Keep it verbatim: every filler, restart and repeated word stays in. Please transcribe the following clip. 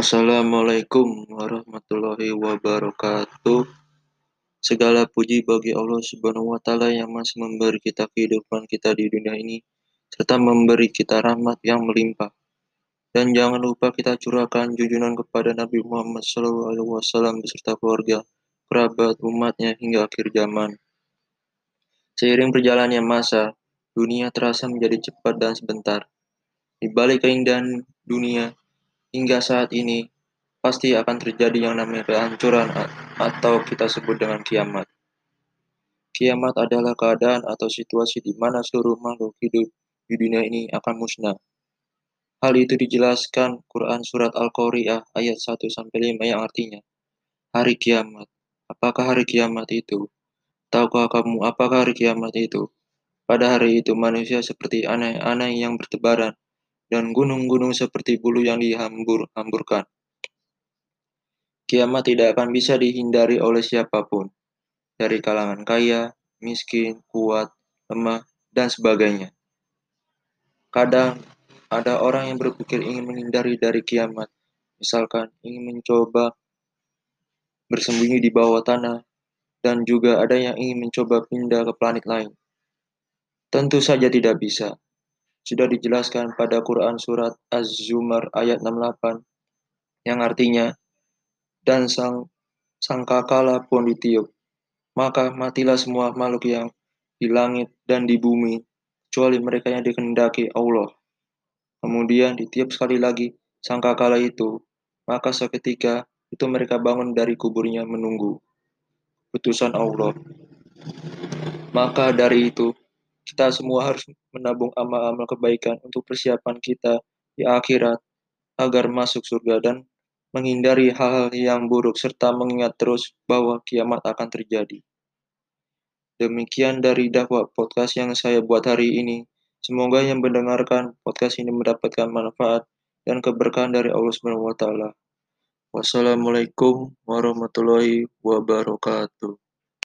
Assalamualaikum warahmatullahi wabarakatuh. Segala puji bagi Allah Subhanahu wa Ta'ala yang masih memberi kita kehidupan kita di dunia ini, serta memberi kita rahmat yang melimpah. Dan jangan lupa kita curahkan junjungan kepada Nabi Muhammad shallallahu alaihi wasallam beserta keluarga, kerabat, umatnya hingga akhir zaman. Seiring berjalannya masa, dunia terasa menjadi cepat dan sebentar. Di balik keindahan dunia, hingga saat ini, pasti akan terjadi yang namanya kehancuran atau kita sebut dengan kiamat. Kiamat adalah keadaan atau situasi di mana seluruh makhluk hidup di dunia ini akan musnah. Hal itu dijelaskan Quran Surat Al-Qari'ah ayat satu sampai lima yang artinya, hari kiamat. Apakah hari kiamat itu? Tahukah kamu apakah hari kiamat itu? Pada hari itu manusia seperti anai-anai yang bertebaran, dan gunung-gunung seperti bulu yang dihambur-hamburkan. Kiamat tidak akan bisa dihindari oleh siapapun, dari kalangan kaya, miskin, kuat, lemah, dan sebagainya. Kadang ada orang yang berpikir ingin menghindari dari kiamat, misalkan ingin mencoba bersembunyi di bawah tanah, dan juga ada yang ingin mencoba pindah ke planet lain. Tentu saja tidak bisa. Sudah dijelaskan pada Quran Surat Az-Zumar ayat enam puluh delapan, yang artinya, dan sang sangkakala pun ditiup, maka matilah semua makhluk yang di langit dan di bumi, kecuali mereka yang dikehendaki Allah. Kemudian ditiup sekali lagi sangkakala itu, maka seketika itu mereka bangun dari kuburnya menunggu putusan Allah. Maka dari itu, kita semua harus menabung amal-amal kebaikan untuk persiapan kita di akhirat agar masuk surga dan menghindari hal-hal yang buruk serta mengingat terus bahwa kiamat akan terjadi. Demikian dari dakwah podcast yang saya buat hari ini. Semoga yang mendengarkan podcast ini mendapatkan manfaat dan keberkahan dari Allah Subhanahu wa Ta'ala. Wassalamualaikum warahmatullahi wabarakatuh.